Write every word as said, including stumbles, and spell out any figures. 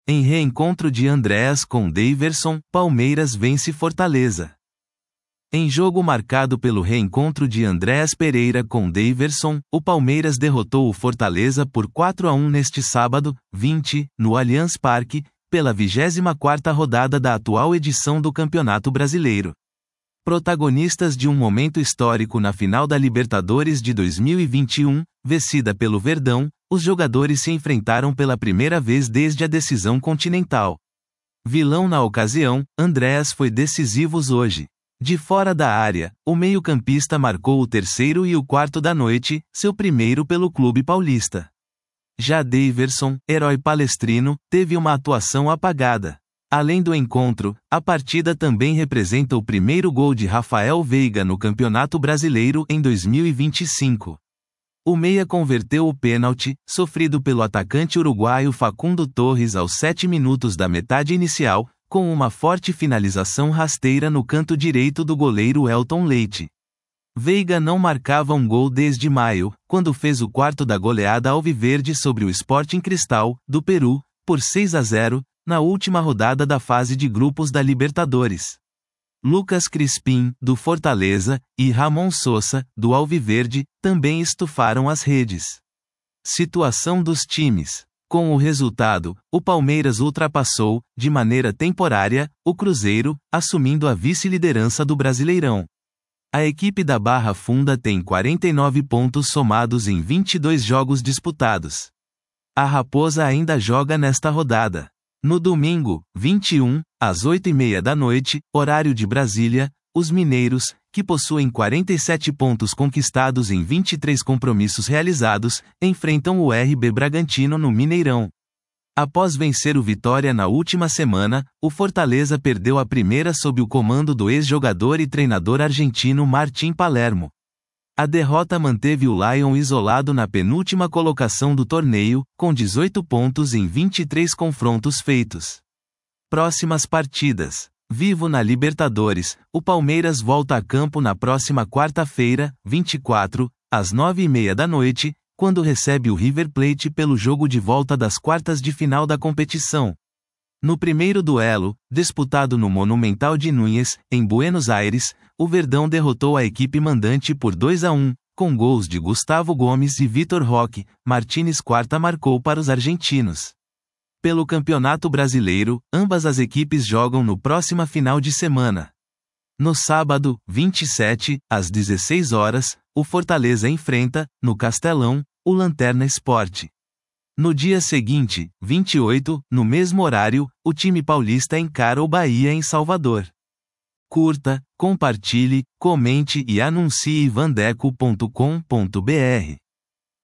Em reencontro de Andréas com Daverson, Palmeiras vence Fortaleza. Em jogo marcado pelo reencontro de Andréas Pereira com Daverson, o Palmeiras derrotou o Fortaleza por quatro a um neste sábado, vinte, no Allianz Parque, pela vigésima quarta rodada da atual edição do Campeonato Brasileiro. Protagonistas de um momento histórico na final da Libertadores de dois mil e vinte e um, vencida pelo Verdão, os jogadores se enfrentaram pela primeira vez desde a decisão continental. Vilão na ocasião, Andréas foi decisivo hoje. De fora da área, o meio-campista marcou o terceiro e o quarto da noite, seu primeiro pelo clube paulista. Já Daverson, herói palestrino, teve uma atuação apagada. Além do encontro, a partida também representa o primeiro gol de Rafael Veiga no Campeonato Brasileiro em dois mil e vinte e cinco. O meia converteu o pênalti, sofrido pelo atacante uruguaio Facundo Torres aos sete minutos da metade inicial, com uma forte finalização rasteira no canto direito do goleiro Elton Leite. Veiga não marcava um gol desde maio, quando fez o quarto da goleada alviverde sobre o Sporting Cristal, do Peru, por seis a zero, na última rodada da fase de grupos da Libertadores. Lucas Crispim, do Fortaleza, e Ramon Sosa, do Alviverde, também estufaram as redes. Situação dos times. Com o resultado, o Palmeiras ultrapassou, de maneira temporária, o Cruzeiro, assumindo a vice-liderança do Brasileirão. A equipe da Barra Funda tem quarenta e nove pontos somados em vinte e dois jogos disputados. A Raposa ainda joga nesta rodada. No domingo, vinte e um, às oito e meia da noite, horário de Brasília, os mineiros, que possuem quarenta e sete pontos conquistados em vinte e três compromissos realizados, enfrentam o R B Bragantino no Mineirão. Após vencer o Vitória na última semana, o Fortaleza perdeu a primeira sob o comando do ex-jogador e treinador argentino Martim Palermo. A derrota manteve o Lion isolado na penúltima colocação do torneio, com dezoito pontos em vinte e três confrontos feitos. Próximas partidas. Vivo na Libertadores, o Palmeiras volta a campo na próxima quarta-feira, vinte e quatro, às nove e meia da noite, quando recebe o River Plate pelo jogo de volta das quartas de final da competição. No primeiro duelo, disputado no Monumental de Núñez, em Buenos Aires, o Verdão derrotou a equipe mandante por dois a um, com gols de Gustavo Gomes e Vitor Roque. Martínez Quarta marcou para os argentinos. Pelo Campeonato Brasileiro, ambas as equipes jogam no próxima final de semana. No sábado, vinte e sete, às dezesseis horas, o Fortaleza enfrenta, no Castelão, o Lanterna Sport. No dia seguinte, vinte e oito, no mesmo horário, o time paulista encara o Bahia em Salvador. Curta, compartilhe, comente e anuncie vandeco ponto com ponto br.